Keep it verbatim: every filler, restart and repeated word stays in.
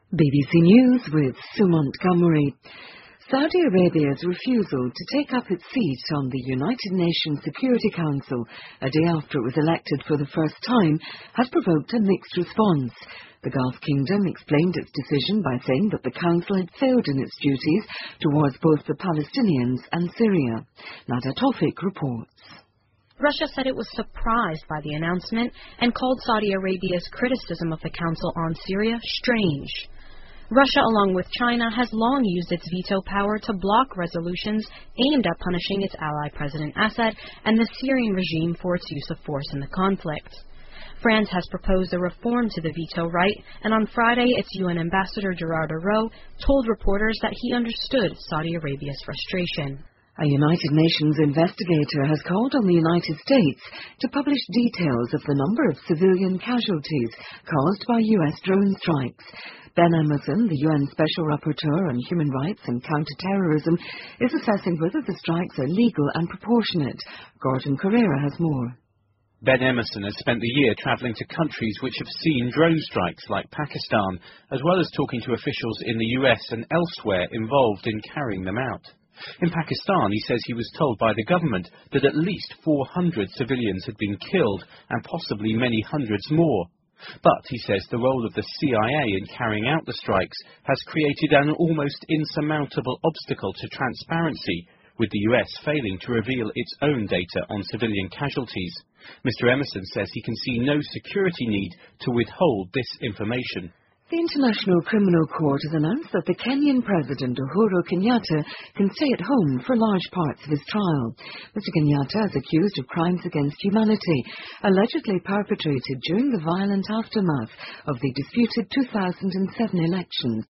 B B C News with Sue Montgomery. Saudi Arabia's refusal to take up its seat on the United Nations Security Council a day after it was elected for the first time has provoked a mixed response. The Gulf Kingdom explained its decision by saying that the Council had failed in its duties towards both the Palestinians and Syria. Nada Tawfiq reports. Russia said it was surprised by the announcement and called Saudi Arabia's criticism of the Council on Syria strange. Russia, along with China, has long used its veto power to block resolutions aimed at punishing its ally President Assad and the Syrian regime for its use of force in the conflict. France has proposed a reform to the veto right, and on Friday its U N ambassador Gerard Araud told reporters that he understood Saudi Arabia's frustration. A United Nations investigator has called on the United States to publish details of the number of civilian casualties caused by U S drone strikes. Ben Emmerson, the U N Special Rapporteur on Human Rights and Counter-Terrorism, is assessing whether the strikes are legal and proportionate. Gordon Correa has more. Ben Emmerson has spent the year travelling to countries which have seen drone strikes like Pakistan, as well as talking to officials in the U S and elsewhere involved in carrying them out. In Pakistan, he says he was told by the government that at least four hundred civilians had been killed and possibly many hundreds more. But, he says, the role of the C I A in carrying out the strikes has created an almost insurmountable obstacle to transparency, with the U S failing to reveal its own data on civilian casualties. Mister Emmerson says he can see no security need to withhold this information. The International Criminal Court has announced that the Kenyan President Uhuru Kenyatta can stay at home for large parts of his trial. Mister Kenyatta is accused of crimes against humanity, allegedly perpetrated during the violent aftermath of the disputed two thousand seven elections.